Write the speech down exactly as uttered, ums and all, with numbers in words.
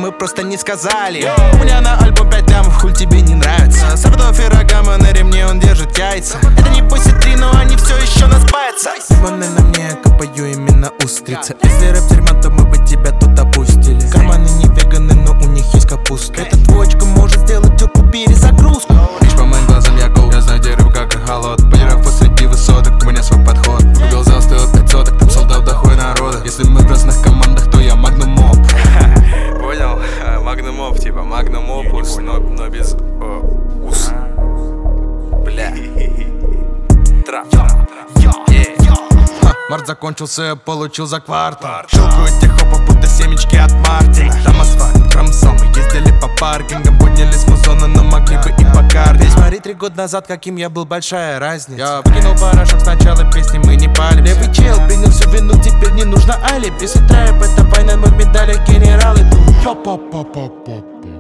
мы просто не сказали. У меня на альбом пять лямов, хуль тебе не нравится. Сардов и рогама на ремне, он держит яйца. Это не пусть три, но они все еще нас боятся. Вон на мне, я копаю именно устрицы. Если рэп дерьмо, то мы бы тебя тут опустили. Карманы не веганы, но у них есть капуста. Эта двоечка может сделать тёлку перезагрузку. Лишь по моим глазам я гол. Я знаю дерево, как и холод. Потеряв посреди высоток, у меня свой подход. Google застыл от пять соток, там солдат дохуй народа. Если мы в разных командах, то я Magnum Op. Понял? Magnum Op, типа Magnum Opus, но, но без о, ус. Бля. Трап. Март закончился, я получил за квартал. Щелкаю этих хопов, будто семечки от Мартина. Там асфальт, промсол, мы ездили по паркингам. Подняли с музона, но могли бы и по карте. Смотри, три года назад, каким я был, большая разница. Я выкинул порошок, сначала песни мы не палим. Левый чел принял всю вину, теперь не нужно алиби. Если трэп это война, мы в медалях генералы. Па-па-па-па-па-па.